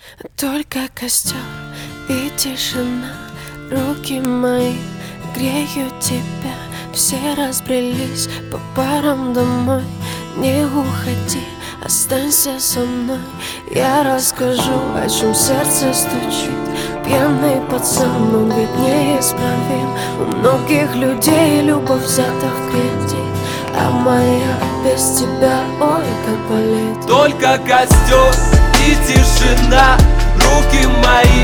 Только костер и тишина, руки мои греют тебя. Все разбрелись по парам домой. Не уходи, останься со мной. Я расскажу, о чем сердце стучит. Пьяный пацан, он ведь неисправим. У многих людей любовь взята в кредит, а моя без тебя, ой, как болит. Только костер и тишина, руки мои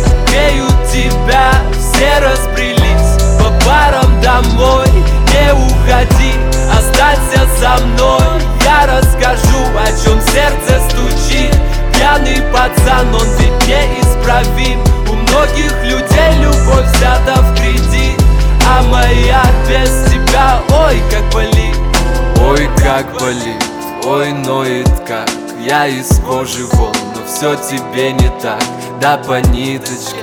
греют тебя. Все разбрелись по парам домой. Не уходи, останься со мной. Я расскажу, о чем сердце стучит. Пьяный пацан, он ведь неисправим. У многих людей любовь взята в кредит, а моя без тебя, ой, как болит. Ой, как болит, ой, ноет как. Я из кожи вон, но все тебе не так. Да по ниточке,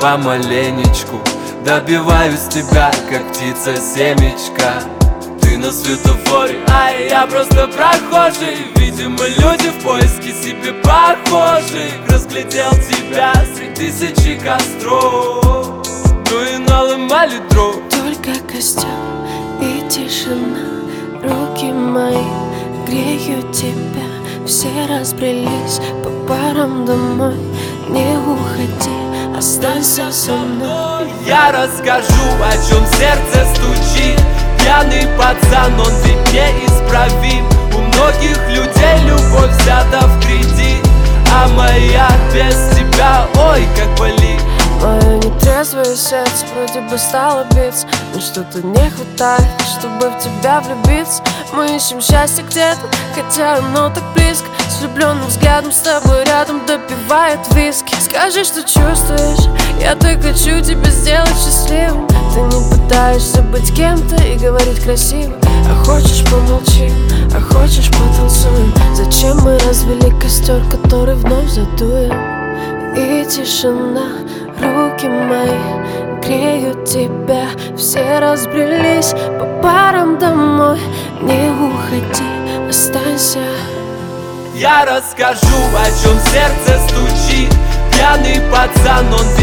помаленечку добиваюсь тебя, как птица семечка. Ты на светофоре, а я просто прохожий. Видимо, люди в поиске себе похожих. Разглядел тебя среди тысячи костров, ну и наломали дров. Только костер и тишина, руки мои греют тебя. Все разбрелись по парам домой. Не уходи, останься со мной. Я расскажу, о чем сердце стучит. Пьяный пацан, он ведь неисправим. У многих людей любовь взята в кредит, а моя без тебя, ой, как болит. Мое нетрезвое сердце вроде бы стало биться, но что-то не хватает, чтобы в тебя влюбиться. Мы ищем счастье где-то, хотя оно так близко. С влюбленным взглядом с тобой рядом допивает виски. Скажи, что чувствуешь, я так хочу тебя сделать счастливым. Ты не пытаешься быть кем-то и говорить красиво. А хочешь помолчим, а хочешь потанцуем. Зачем мы развели костер, который вновь задуем? И тишина, руки мои греют тебя. Все разбрелись по парам домой. Не уходи, останься. Я расскажу, о чем сердце стучит. Пьяный пацан, он